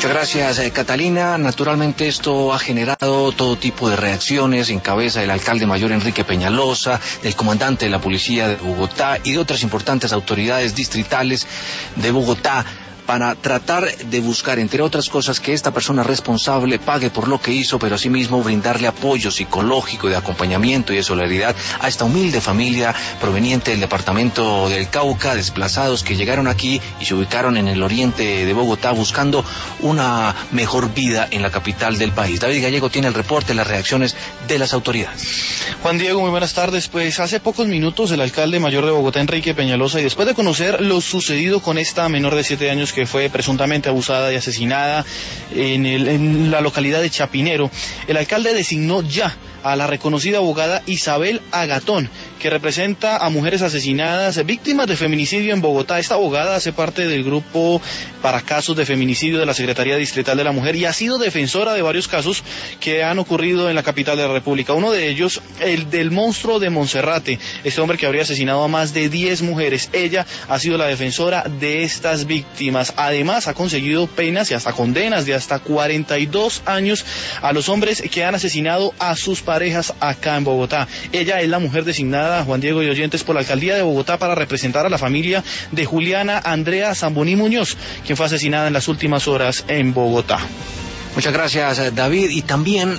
Muchas gracias, Catalina. Naturalmente esto ha generado todo tipo de reacciones en cabeza del alcalde mayor Enrique Peñalosa, del comandante de la policía de Bogotá y de otras importantes autoridades distritales de Bogotá, para tratar de buscar, entre otras cosas, que esta persona responsable pague por lo que hizo, pero asimismo brindarle apoyo psicológico, de acompañamiento y de solidaridad a esta humilde familia proveniente del departamento del Cauca, desplazados que llegaron aquí y se ubicaron en el oriente de Bogotá buscando una mejor vida en la capital del país. David Gallego tiene el reporte, las reacciones de las autoridades. Juan Diego, muy buenas tardes. Pues hace pocos minutos el alcalde mayor de Bogotá, Enrique Peñalosa, y después de conocer lo sucedido con esta menor de 7 años que fue presuntamente abusada y asesinada en la localidad de Chapinero, el alcalde designó ya a la reconocida abogada Isabel Agatón, que representa a mujeres asesinadas, víctimas de feminicidio en Bogotá. Esta abogada hace parte del grupo para casos de feminicidio de la Secretaría Distrital de la Mujer y ha sido defensora de varios casos que han ocurrido en la capital de la República. Uno de ellos, el del monstruo de Monserrate, este hombre que habría asesinado a más de 10 mujeres. Ella ha sido la defensora de estas víctimas. Además, ha conseguido penas y hasta condenas de hasta 42 años a los hombres que han asesinado a sus parejas acá en Bogotá. Ella es la mujer designada, Juan Diego y oyentes, por la alcaldía de Bogotá para representar a la familia de Juliana Andrea Zamboní Muñoz, quien fue asesinada en las últimas horas en Bogotá. Muchas gracias, David. Y también